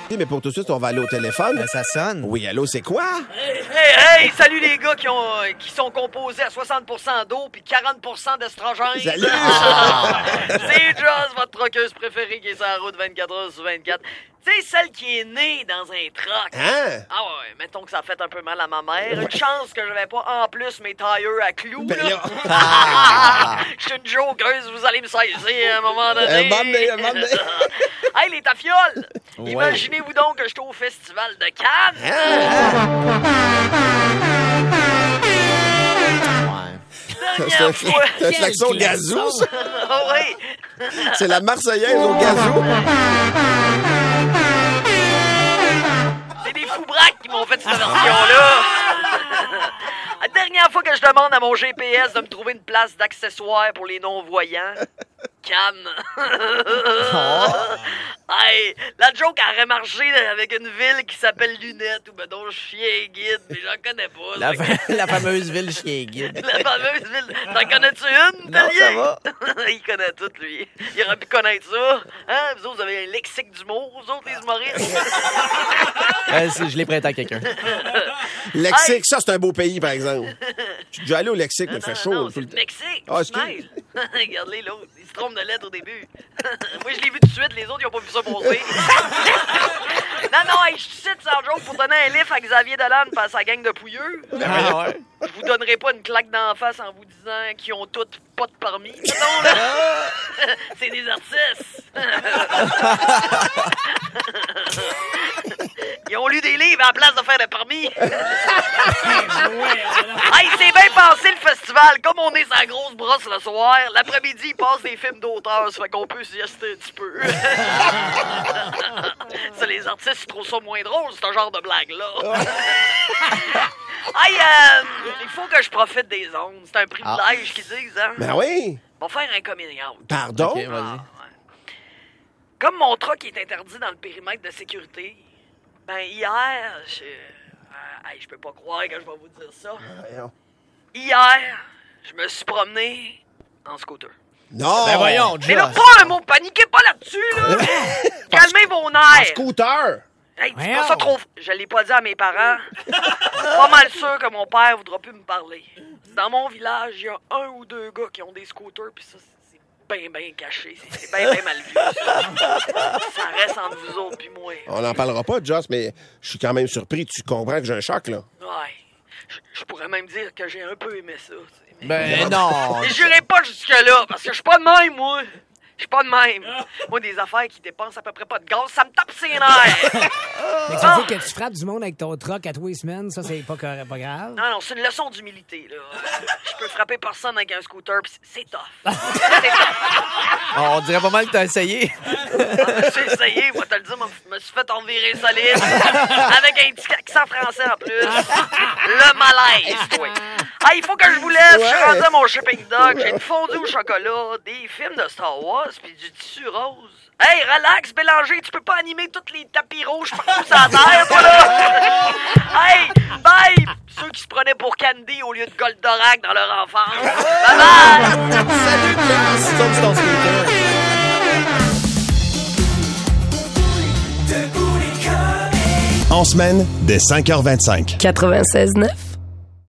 Mais pour tout de suite, on va aller au téléphone. Ben, ça sonne. Oui, allô, c'est quoi? Hey, salut les gars qui sont composés à 60% d'eau puis 40% d'estrogène. Salut! C'est Joss, votre troqueuse préférée qui est sur la route 24 heures sur 24. Tu sais, celle qui est née dans un truck. Hein? Ah ouais, mettons que ça a fait un peu mal à ma mère. Une chance que j'avais pas en plus mes tailleurs à clous. Ben là. là. Je suis une jokeuse, vous allez me saisir à un moment donné. Un moment donné. Hey, les tafioles! Ouais. Imaginez-vous donc que je suis au Festival de Cannes. Dernière fois. C'est un klaxon gazou, ça? Ah oui. C'est la Marseillaise au gazou. C'est des fous braques qui m'ont fait cette version-là. La dernière fois que je demande à mon GPS de me trouver une place d'accessoire pour les non-voyants, Cannes. Hey, la joke a remarché avec une ville qui s'appelle Lunette ou ben donc Chien Guide, mais j'en connais pas. La fameuse ville Chien Guide. La fameuse ville. T'en connais-tu une, Non, Tellier? ça va. Il connaît tout, lui. Il aurait pu connaître ça. Hein? Vous autres, vous avez un lexique d'humour, vous autres, les humoristes. Je l'ai prêté à quelqu'un. Lexique, ça, c'est un beau pays, par exemple. Je suis déjà allé au Lexique, mais il fait chaud. Non, tout c'est le le temps. Mexique. Ah, Tu te mêles. Regarde-les, l'autre. Il se trompe de lettre au début. Moi, je l'ai vu tout de suite. Les autres, ils ont pas vu ça poser. Non, hey, je cite sans joke pour donner un livre à Xavier Dolan et à sa gang de pouilleux. Ah ouais? Je vous donnerai pas une claque d'en face en vous disant qu'ils ont toutes pas de permis. Non, là. C'est des artistes. Ils ont lu des livres à la place de faire le permis. Hey, c'est bien passé le festival. Comme on est sa grosse brosse le soir, l'après-midi, ils passent des films d'auteurs. Ça fait qu'on peut s'y assister un petit peu. Ça, les artistes, ils trouvent ça moins drôle, ce genre de blague-là. Hey, il faut que je profite des ondes. C'est un privilège qu'ils disent, hein? Ben oui. On va faire un coming out. Pardon? Ok, vas-y. Ouais. Comme mon truck est interdit dans le périmètre de sécurité, ben hier, je peux pas croire que je vais vous dire ça. Voyons. Hier, je me suis promené en scooter. Non! Ben voyons, Mais là, Joss. pas un mot, paniquez pas là-dessus, là! Calmez vos nerfs! Scooter! Hey, dis Voyons. pas ça trop... Je l'ai pas dit à mes parents. Pas mal sûr que mon père voudra plus me parler. Dans mon village, il y a 1 ou 2 gars qui ont des scooters, puis ça, c'est bien caché. C'est bien mal vu, ça. Ça reste entre vous autres puis moi. On n'en parlera pas, Joss, mais je suis quand même surpris. Tu comprends que j'ai un choc, là? Ouais. Je pourrais même dire que j'ai un peu aimé ça. Tu sais, mais... Ben non. Mais j'irai pas jusque-là, parce que je suis pas de même, moi. Je suis pas de même. Moi, des affaires qui dépensent à peu près pas de gaz, ça me tape ses nerfs. Mais ça veut dire que tu frappes du monde avec ton truck à tous les semaines, ça, c'est pas grave. Non, c'est une leçon d'humilité, là. Je peux frapper personne avec un scooter, pis c'est tough. C'est tough. On dirait pas mal que t'as essayé. J'ai essayé, moi, te le dire, je me suis fait envirer solide. Avec un petit accent français en plus. Le malaise, toi. Ah, il faut que je vous laisse. Je suis rendu à mon shipping dock. J'ai une fondue au chocolat, des films de Star Wars, puis du tissu rose. Hey, relax, Bélanger, tu peux pas animer tous les tapis rouges partout sur la terre, toi, là! Hey, bye! Ceux qui se prenaient pour Candy au lieu de Goldorak dans leur enfance. Bye-bye! Salut, Joss! Sauf ton scooter. En semaine, dès 5h25. 96.9.